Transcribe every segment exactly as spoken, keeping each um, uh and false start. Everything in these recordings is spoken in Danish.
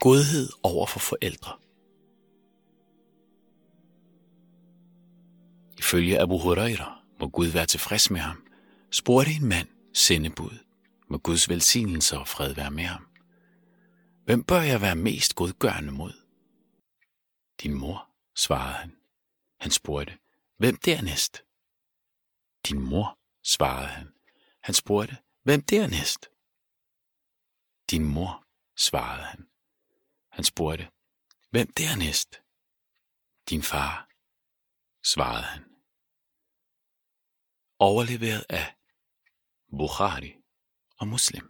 Godhed over for forældre. Ifølge Abu Huraira, må Gud være tilfreds med ham, spurgte en mand sendebud, må Guds velsignelse og fred være med ham: Hvem bør jeg være mest godgørende mod? Din mor, svarede han. Han spurgte: Hvem dernæst? Din mor, svarede han. Han spurgte: Hvem dernæst? Din mor, svarede han. Han spurgte: Hvem dernæst? Din far, svarede han. Overleveret af Bukhari og Muslim.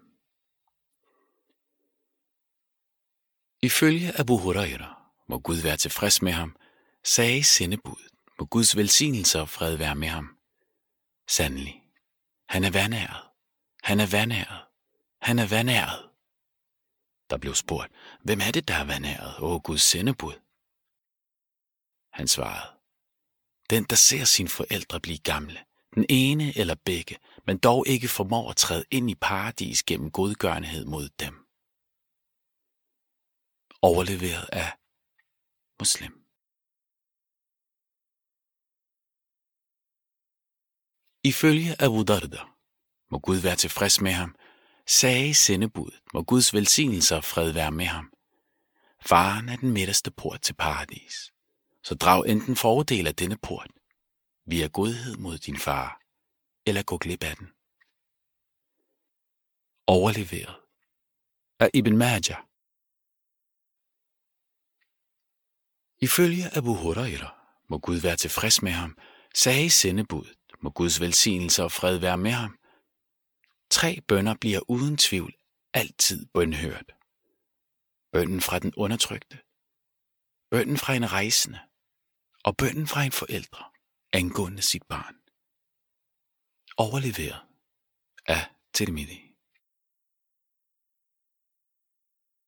Ifølge Abu Huraira, må Gud være tilfreds med ham, sagde sendebuddet, må Guds velsignelse og fred være med ham: Sandelig, han er vandæret, han er vandæret, han er vandæret. Der blev spurgt: Hvem er det, der er vandæret, åh Guds sendebud? Han svarede: Den, der ser sine forældre blive gamle, den ene eller begge, men dog ikke formår at træde ind i paradis gennem godgørenhed mod dem. Overleveret af Muslim. Ifølge Abu Darda, må Gud være tilfreds med ham, sagde sendebuddet, må Guds velsignelse og fred være med ham: Faren er den midterste port til paradis, så drag enten fordel af denne port via godhed mod din far, eller gå glip af den. Overleveret af Ibn Majah. Ifølge Abu Huraira, må Gud være tilfreds med ham, sagde sendebuddet, må Guds velsignelse og fred være med ham: Tre bønner bliver uden tvivl altid bønhørt. Bønnen fra den undertrykte, bønnen fra en rejsende og bønnen fra en forældre angående sit barn. Overleveret af Tirmidhi.